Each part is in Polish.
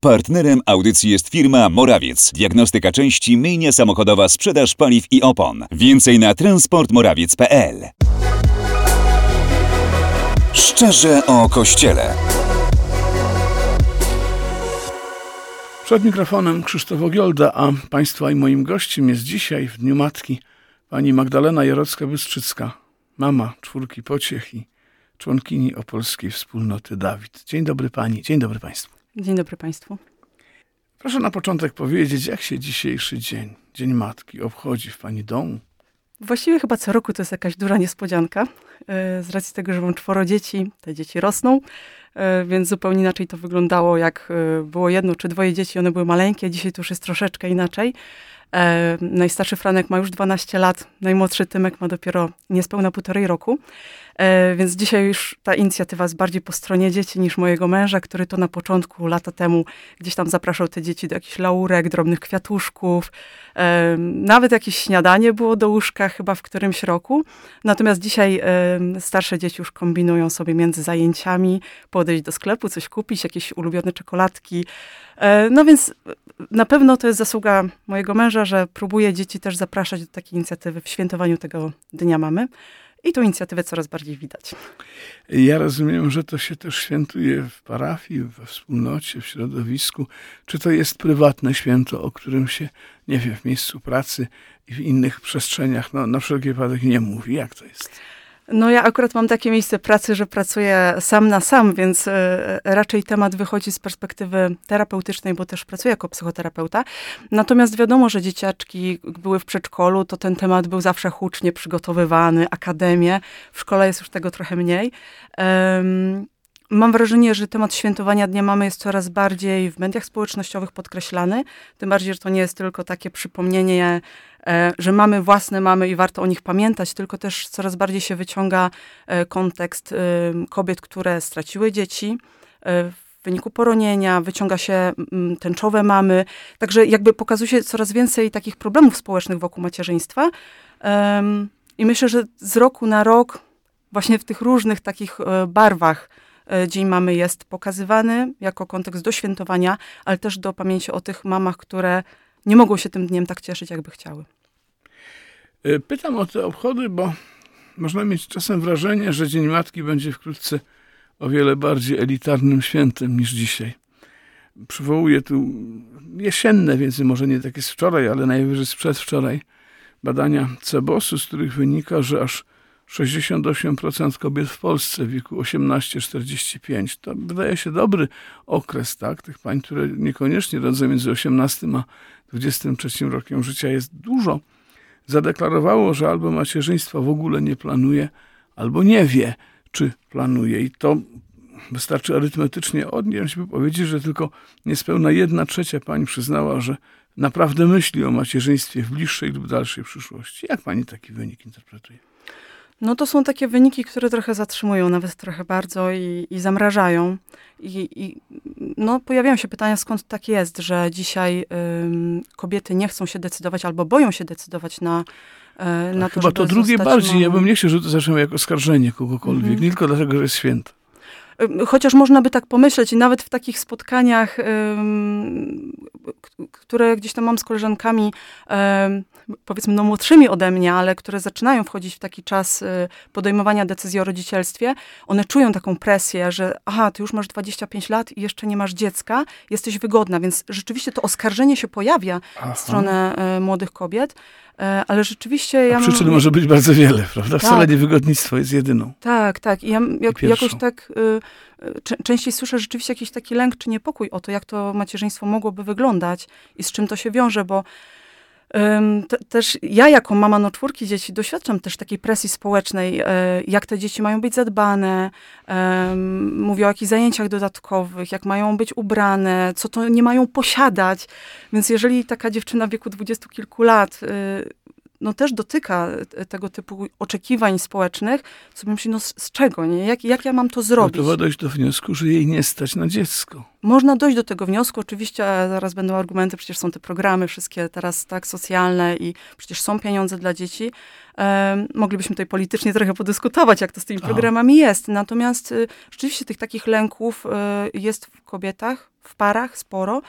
Partnerem audycji jest firma Morawiec. Diagnostyka części, myjnia samochodowa, sprzedaż paliw i opon. Więcej na transportmorawiec.pl. Szczerze o Kościele. Przed mikrofonem Krzysztof Ogiolda, a Państwa i moim gościem jest dzisiaj, w Dniu Matki, pani Magdalena Jarocka-Bystrzycka, mama 4 pociech i członkini Opolskiej Wspólnoty Dawid. Dzień dobry pani, dzień dobry państwu. Dzień dobry państwu. Proszę na początek powiedzieć, jak się dzisiejszy dzień, Dzień Matki, obchodzi w pani domu? Właściwie chyba co roku to jest jakaś duża niespodzianka, z racji tego, że mam 4 dzieci, te dzieci rosną, więc zupełnie inaczej to wyglądało, jak było 1 czy 2 dzieci, one były maleńkie, dzisiaj to już jest troszeczkę inaczej. Najstarszy Franek ma już 12 lat, najmłodszy Tymek ma dopiero niespełna 1,5 roku, więc dzisiaj już ta inicjatywa jest bardziej po stronie dzieci niż mojego męża, który to na początku, lata temu, gdzieś tam zapraszał te dzieci do jakichś laurek, drobnych kwiatuszków, nawet jakieś śniadanie było do łóżka chyba w którymś roku. Natomiast dzisiaj starsze dzieci już kombinują sobie między zajęciami, podejść do sklepu, coś kupić, jakieś ulubione czekoladki. No więc na pewno to jest zasługa mojego męża, że próbuje dzieci też zapraszać do takiej inicjatywy w świętowaniu tego Dnia Mamy. I tą inicjatywę coraz bardziej widać. Ja rozumiem, że to się też świętuje w parafii, we wspólnocie, w środowisku. Czy to jest prywatne święto, o którym się, nie wiem, w miejscu pracy i w innych przestrzeniach, na wszelki wypadek nie mówi? Jak to jest? No ja akurat mam takie miejsce pracy, że pracuję sam na sam, więc raczej temat wychodzi z perspektywy terapeutycznej, bo też pracuję jako psychoterapeuta. Natomiast wiadomo, że dzieciaczki były w przedszkolu, to ten temat był zawsze hucznie przygotowywany, akademie. W szkole jest już tego trochę mniej. Mam wrażenie, że temat świętowania Dnia Mamy jest coraz bardziej w mediach społecznościowych podkreślany. Tym bardziej, że to nie jest tylko takie przypomnienie, że mamy własne mamy i warto o nich pamiętać, tylko też coraz bardziej się wyciąga kontekst kobiet, które straciły dzieci w wyniku poronienia, wyciąga się tęczowe mamy. Także jakby pokazuje się coraz więcej takich problemów społecznych wokół macierzyństwa. I myślę, że z roku na rok właśnie w tych różnych takich barwach Dzień Mamy jest pokazywany jako kontekst do świętowania, ale też do pamięci o tych mamach, które nie mogą się tym dniem tak cieszyć, jakby chciały. Pytam o te obchody, bo można mieć czasem wrażenie, że Dzień Matki będzie wkrótce o wiele bardziej elitarnym świętem niż dzisiaj. Przywołuję tu jesienne, więc może nie tak jest wczoraj, ale najwyżej z przedwczoraj badania CBOS-u, z których wynika, że aż 68% kobiet w Polsce w wieku 18-45. To wydaje się dobry okres, tak? Tych pań, które niekoniecznie rodzą między 18 a 23 rokiem życia jest dużo. Zadeklarowało, że albo macierzyństwa w ogóle nie planuje, albo nie wie, czy planuje. I to wystarczy arytmetycznie odnieść, by powiedzieć, że tylko niespełna 1/3 pań przyznała, że naprawdę myśli o macierzyństwie w bliższej lub dalszej przyszłości. Jak pani taki wynik interpretuje? No to są takie wyniki, które trochę zatrzymują, nawet trochę bardzo i zamrażają. No, pojawiają się pytania, skąd tak jest, że dzisiaj kobiety nie chcą się decydować albo boją się decydować na to, chyba to drugie bardziej. Ja bym nie chciał, żeby to zaczęło jako oskarżenie kogokolwiek. Nie tylko dlatego, że jest święto. Chociaż można by tak pomyśleć i nawet w takich spotkaniach, które gdzieś tam mam z koleżankami, powiedzmy no młodszymi ode mnie, ale które zaczynają wchodzić w taki czas podejmowania decyzji o rodzicielstwie, one czują taką presję, że ty już masz 25 lat i jeszcze nie masz dziecka, jesteś wygodna, więc rzeczywiście to oskarżenie się pojawia w stronę młodych kobiet. Ale rzeczywiście przyczyn może być bardzo wiele, prawda? Tak. Wcale niewygodnictwo jest jedyną. Tak. I ja jakoś tak częściej słyszę rzeczywiście jakiś taki lęk czy niepokój o to, jak to macierzyństwo mogłoby wyglądać i z czym to się wiąże, bo też ja jako mama 4 dzieci doświadczam też takiej presji społecznej, jak te dzieci mają być zadbane, mówię o jakichś zajęciach dodatkowych, jak mają być ubrane, co to nie mają posiadać. Więc jeżeli taka dziewczyna w wieku 20 kilku lat no też dotyka tego typu oczekiwań społecznych, sobie myśli, no z czego, nie? Jak ja mam to zrobić? Trzeba dojść do wniosku, że jej nie stać na dziecko. Można dojść do tego wniosku, oczywiście zaraz będą argumenty, przecież są te programy wszystkie teraz tak socjalne i przecież są pieniądze dla dzieci. Moglibyśmy tutaj politycznie trochę podyskutować, jak to z tymi programami jest. Natomiast rzeczywiście tych takich lęków jest w kobietach, w parach sporo.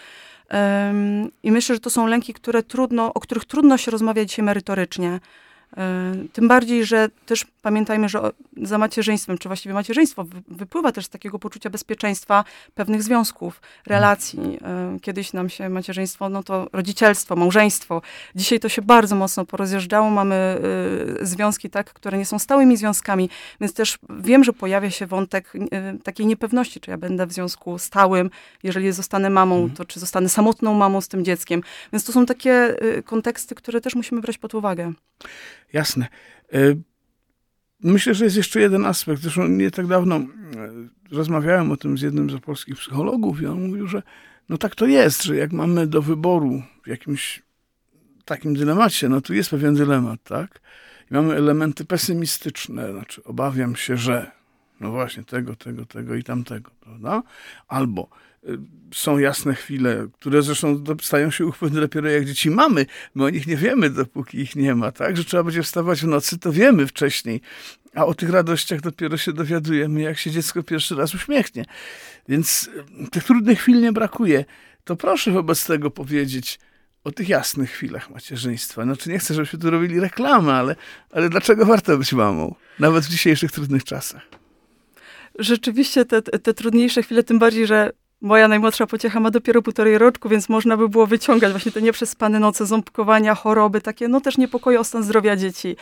I myślę, że to są lęki, o których trudno się rozmawia dzisiaj merytorycznie. Tym bardziej, że też pamiętajmy, że za macierzyństwem, czy właściwie macierzyństwo wypływa też z takiego poczucia bezpieczeństwa pewnych związków, relacji. Kiedyś nam się macierzyństwo, no to rodzicielstwo, małżeństwo. Dzisiaj to się bardzo mocno porozjeżdżało. Mamy związki, tak, które nie są stałymi związkami, więc też wiem, że pojawia się wątek takiej niepewności, czy ja będę w związku stałym, jeżeli zostanę mamą, to czy zostanę samotną mamą z tym dzieckiem. Więc to są takie konteksty, które też musimy brać pod uwagę. Jasne. Myślę, że jest jeszcze jeden aspekt. Zresztą nie tak dawno rozmawiałem o tym z jednym z polskich psychologów i on mówił, że no tak to jest, że jak mamy do wyboru w jakimś takim dylemacie, no tu jest pewien dylemat, tak? I mamy elementy pesymistyczne, znaczy obawiam się, że no właśnie tego i tamtego, prawda? Albo są jasne chwile, które zresztą stają się uchwytne dopiero jak dzieci mamy. My o nich nie wiemy, dopóki ich nie ma, tak? Że trzeba będzie wstawać w nocy, to wiemy wcześniej. A o tych radościach dopiero się dowiadujemy, jak się dziecko pierwszy raz uśmiechnie. Więc tych trudnych chwil nie brakuje. To proszę wobec tego powiedzieć o tych jasnych chwilach macierzyństwa. Znaczy nie chcę, żebyśmy tu robili reklamę, ale dlaczego warto być mamą? Nawet w dzisiejszych trudnych czasach. Rzeczywiście te trudniejsze chwile, tym bardziej, że moja najmłodsza pociecha ma dopiero 1,5 roku, więc można by było wyciągać właśnie te nieprzespane noce, ząbkowania, choroby, takie, no też niepokoje o stan zdrowia dzieci.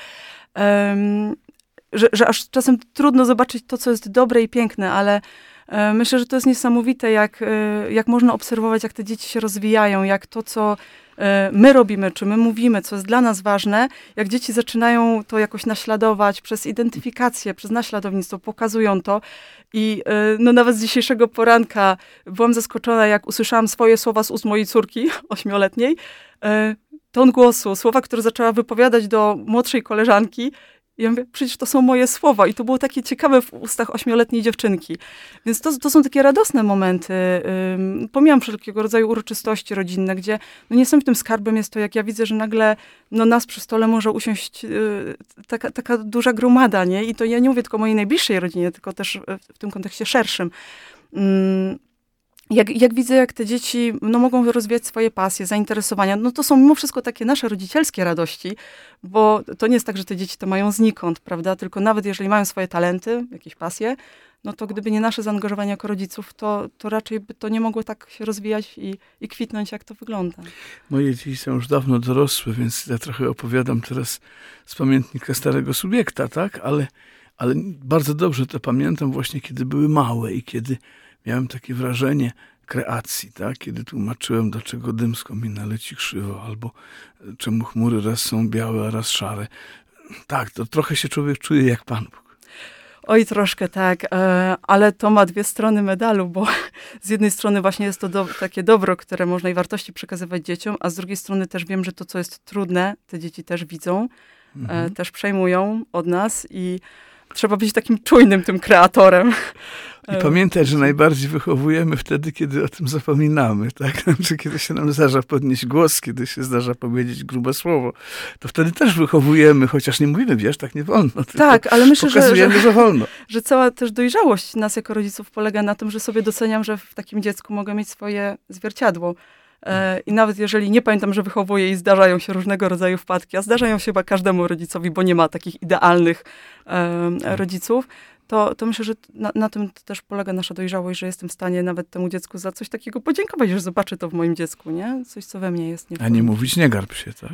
Że aż czasem trudno zobaczyć to, co jest dobre i piękne, ale myślę, że to jest niesamowite, jak można obserwować, jak te dzieci się rozwijają, jak to, co my robimy, czy my mówimy, co jest dla nas ważne, jak dzieci zaczynają to jakoś naśladować przez identyfikację, przez naśladownictwo, pokazują to. I no nawet z dzisiejszego poranka byłam zaskoczona, jak usłyszałam swoje słowa z ust mojej córki, 8-letniej, ton głosu, słowa, które zaczęła wypowiadać do młodszej koleżanki. I ja mówię, przecież to są moje słowa. I to było takie ciekawe w ustach 8-letniej dziewczynki. Więc to są takie radosne momenty. Pomijam wszelkiego rodzaju uroczystości rodzinne, gdzie no niesamowitym skarbem jest to, jak ja widzę, że nagle no nas przy stole może usiąść taka duża gromada, nie? I to ja nie mówię tylko o mojej najbliższej rodzinie, tylko też w tym kontekście szerszym. Jak widzę, jak te dzieci no, mogą rozwijać swoje pasje, zainteresowania, no to są mimo wszystko takie nasze rodzicielskie radości, bo to nie jest tak, że te dzieci to mają znikąd, prawda? Tylko nawet jeżeli mają swoje talenty, jakieś pasje, no to gdyby nie nasze zaangażowanie jako rodziców, to raczej by to nie mogło tak się rozwijać i kwitnąć, jak to wygląda. Moje dzieci są już dawno dorosłe, więc ja trochę opowiadam teraz z pamiętnika starego subiekta, tak? Ale bardzo dobrze to pamiętam właśnie, kiedy były małe i kiedy miałem takie wrażenie kreacji, tak? Kiedy tłumaczyłem, dlaczego dym z komina leci krzywo, albo czemu chmury raz są białe, a raz szare. Tak, to trochę się człowiek czuje jak Pan Bóg. Oj, troszkę tak, ale to ma dwie strony medalu, bo z jednej strony właśnie jest to takie dobro, które można i wartości przekazywać dzieciom, a z drugiej strony też wiem, że to, co jest trudne, te dzieci też widzą, też przejmują od nas i trzeba być takim czujnym tym kreatorem. I pamiętać, że najbardziej wychowujemy wtedy, kiedy o tym zapominamy, tak? Czy kiedy się nam zdarza podnieść głos, kiedy się zdarza powiedzieć grube słowo, to wtedy też wychowujemy, chociaż nie mówimy, wiesz, tak nie wolno. Tak, ale myślę, że wolno. Że cała też dojrzałość nas jako rodziców polega na tym, że sobie doceniam, że w takim dziecku mogę mieć swoje zwierciadło. I nawet jeżeli nie pamiętam, że wychowuję i zdarzają się różnego rodzaju wpadki, a zdarzają się chyba każdemu rodzicowi, bo nie ma takich idealnych rodziców, to myślę, że na tym też polega nasza dojrzałość, że jestem w stanie nawet temu dziecku za coś takiego podziękować, że zobaczy to w moim dziecku, nie? Coś, co we mnie jest. A nie mówić, nie garb się, tak?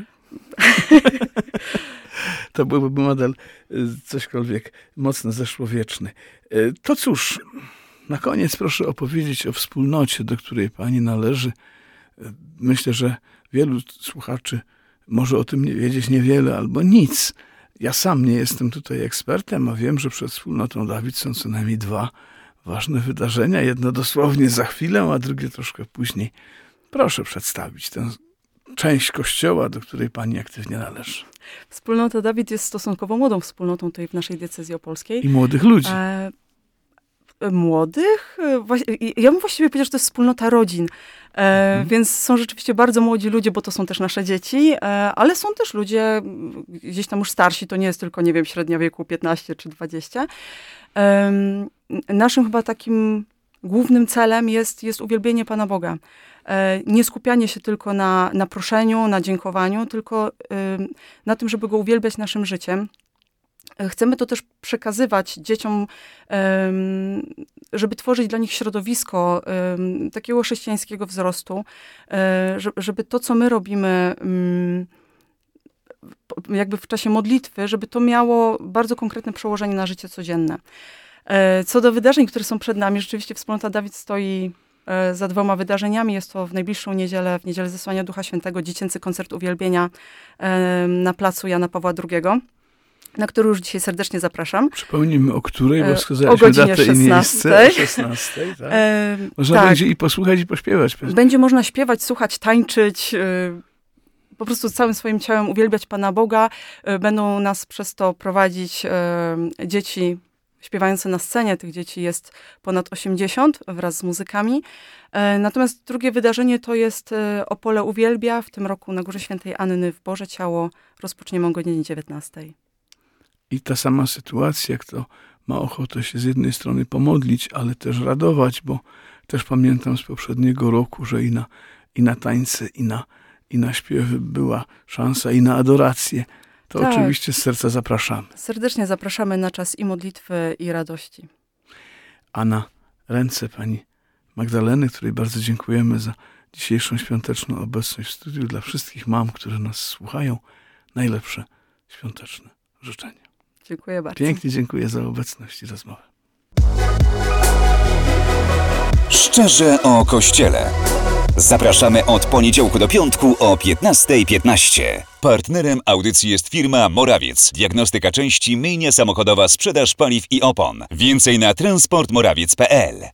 To byłby model cośkolwiek mocno zeszłowieczny. To cóż, na koniec proszę opowiedzieć o wspólnocie, do której pani należy. Myślę, że wielu słuchaczy może o tym nie wiedzieć niewiele albo nic. Ja sam nie jestem tutaj ekspertem, a wiem, że przed wspólnotą Dawid są co najmniej 2 ważne wydarzenia. Jedno dosłownie za chwilę, a drugie troszkę później. Proszę przedstawić tę część Kościoła, do której pani aktywnie należy? Wspólnota Dawid jest stosunkowo młodą wspólnotą tutaj w naszej diecezji opolskiej. I młodych ludzi. Młodych? Ja bym właściwie powiedziała, że to jest wspólnota rodzin. Więc są rzeczywiście bardzo młodzi ludzie, bo to są też nasze dzieci, ale są też ludzie gdzieś tam już starsi, to nie jest tylko, nie wiem, średnia wieku 15 czy 20. Naszym chyba takim głównym celem jest uwielbienie Pana Boga. Nie skupianie się tylko na proszeniu, na dziękowaniu, tylko na tym, żeby Go uwielbiać naszym życiem. Chcemy to też przekazywać dzieciom, żeby tworzyć dla nich środowisko takiego chrześcijańskiego wzrostu, żeby to, co my robimy jakby w czasie modlitwy, żeby to miało bardzo konkretne przełożenie na życie codzienne. Co do wydarzeń, które są przed nami, rzeczywiście Wspólnota Dawid stoi za 2 wydarzeniami. Jest to w najbliższą niedzielę, w Niedzielę Zesłania Ducha Świętego, dziecięcy koncert uwielbienia na placu Jana Pawła II, na który już dzisiaj serdecznie zapraszam. Przypomnijmy, o której, bo wskazaliśmy datę 16. i miejsce. O 16, tak? Można będzie i posłuchać, i pośpiewać. Będzie można śpiewać, słuchać, tańczyć, po prostu całym swoim ciałem uwielbiać Pana Boga. Będą nas przez to prowadzić dzieci śpiewające na scenie. Tych dzieci jest ponad 80 wraz z muzykami. Natomiast drugie wydarzenie to jest Opole Uwielbia. W tym roku na Górze Świętej Anny w Boże Ciało rozpoczniemy o godzinie 19. I ta sama sytuacja, kto ma ochotę się z jednej strony pomodlić, ale też radować, bo też pamiętam z poprzedniego roku, że i na tańce, i na śpiewy była szansa, i na adorację. To tak. Oczywiście z serca zapraszamy. Serdecznie zapraszamy na czas i modlitwy, i radości. A na ręce pani Magdaleny, której bardzo dziękujemy za dzisiejszą świąteczną obecność w studiu, dla wszystkich mam, które nas słuchają, najlepsze świąteczne życzenia. Dziękuję bardzo. Pięknie dziękuję za obecność i rozmowę. Szczerze o Kościele. Zapraszamy od poniedziałku do piątku o 15:15. Partnerem audycji jest firma Morawiec. Diagnostyka części, myjnia samochodowa, sprzedaż paliw i opon. Więcej na transportmorawiec.pl.